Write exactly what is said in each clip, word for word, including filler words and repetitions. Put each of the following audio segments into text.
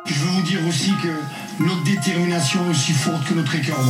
Je veux vous dire aussi que notre détermination est aussi forte que notre écœurement.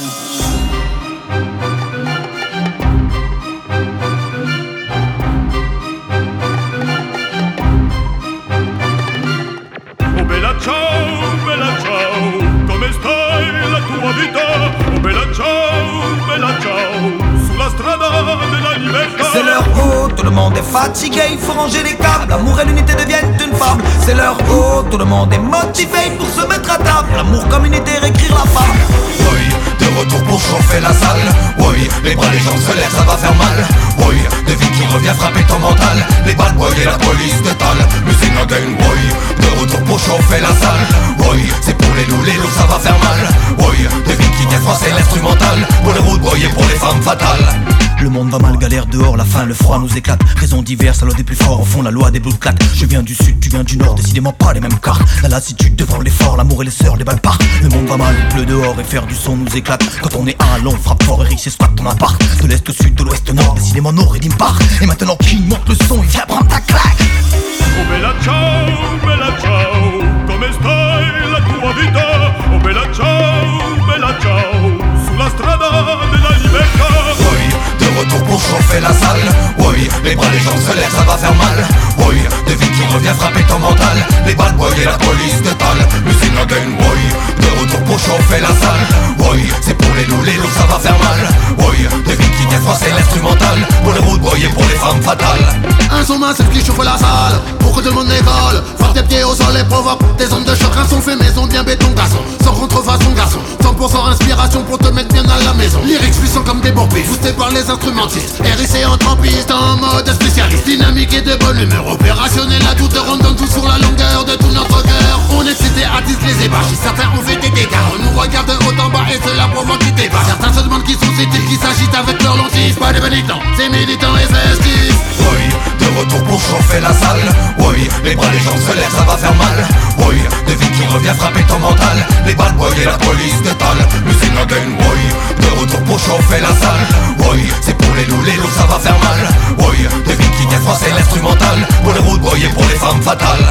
Oh bella ciao, bella ciao, come stai la tua vita? Oh bella ciao, bella ciao, sulla strada della libertà. C'est l'heure où tout le monde est fatigué, il faut ranger les câbles. L'amour et l'unité deviennent une fable. C'est l'heure où tout le monde est motivé pour se mettre à table. L'amour comme unité, réécrire la fable. Oui, de retour pour chauffer la salle. Oui, les bras, les jambes se lèvent, ça va faire mal. Oui, devine qui revient frapper ton mental. Les bad boys et la police détalent. Music again, oui, de retour pour chauffer la salle. Oui, c'est pour les loups, les loups, ça va faire mal. Oui, devine qui vient froisser l'instrumental. Pour les routes boys et pour les femmes fatales. Le monde va mal, galère dehors, la faim, le froid nous éclate. Raisons diverses, à l'ordre des plus forts, au fond la loi des bouts de claque. Je viens du sud, tu viens du nord, décidément pas les mêmes cartes. La lassitude devant l'effort, l'amour et les sœurs, les balles partent. Le monde va mal, il pleut dehors et faire du son nous éclate. Quand on est un, l'on frappe fort et riche et squatte ton appart. De l'est au sud, de l'ouest au nord, décidément nos rythmes partent. Et maintenant qui monte le son, il vient prendre ta claque. Oh bella ciao, bella ciao, come stai la tua vita? Oh bella ciao, bella ciao, sulla strada della libertà. Oui, de retour pour chauffer la salle. Oui, les bras, les jambes se lèvent, ça va faire mal. Oui, devine qui revient frapper ton mental. Les bad boys et la police détalent. Music again, oui, de retour pour chauffer la salle. Oui, c'est pour les loups, les loups, ça va faire mal. Oui, devine qui vient froisser l'instrumental. Pour les routes boys et pour les femmes fatales. Un son massif qui chauffe la salle, pour que tout le monde décolle. Frappe tes pieds au sol et provoque des ondes de choc. Un son fait maison, bien béton garçon, sans contrefaçon garçon. Cent pour cent inspiration pour te mettre bien à la maison. Lyrics puissants comme des bourbiers, boostés par les instrumentistes. R I C en trampiste en mode spécialiste. Dynamique et de bonne humeur, opérationnel à toute ronde, dans tout sur la longueur de tout notre cœur. On excité, attise les ébats, certains ont fait des dégâts. On nous regarde de haut en bas et cela provoque du débat. Certains se demandent qui sont ces types qui s'agitent avec leurs lentilles. Pas des pénitents, c'est militants et festifs. Oui, de retour pour chauffer la salle. Oui, les bras, les jambes se lèvent, ça va faire mal. Oui, devine qui revient frapper ton mental. Les bad boys et la police détalent. Music again, oui, de retour pour chauffer la salle. Oui, c'est pour les loups, les loups, ça va faire mal. Oui, devine qui vient froisser l'instrumental. Pour les routes boys et pour les femmes fatales.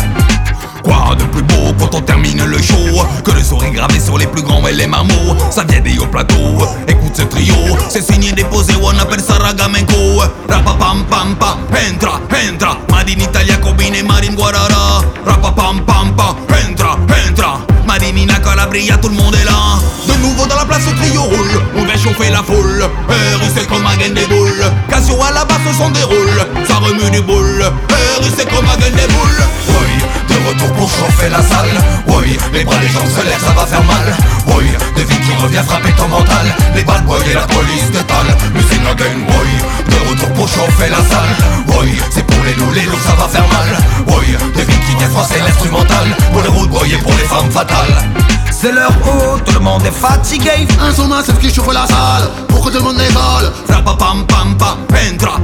Quoi de plus beau quand on termine le show que le sourire gravé sur les plus grands et les marmots. Ça vient des hauts plateaux, écoute ce trio. C'est signé déposé, on appelle ça ragamenco. Rapapam pam pam, entra, entra. Made in Italia, combine marine guarara. Rapapam pam pam, entra, entra. Made in Calabria, tout le monde est là. De nouveau dans la place, ce trio roule. On vient chauffer la foule. R I C comme un gain des boules. Casio à la basse, le son déroule. Ça remue du boule. R I C comme un gain des boules. Oui, de retour pour chauffer la salle. Oui, les bras, les jambes se lèvent, ça va faire mal. Oui, devine qui revient frapper ton mental. Les bad boys et la police détalent. Music again, oui, de retour pour chauffer la salle. Oui, c'est pour les loups, les loups, ça va faire mal. Oui, devine qui vient froisser l'instrumental. Pour les routes boys et pour les femmes fatales. C'est l'heure où tout le monde est fatigué. Un son massif qui chauffe la salle, pour que tout le monde décolle. Rapapam pam pam, entra,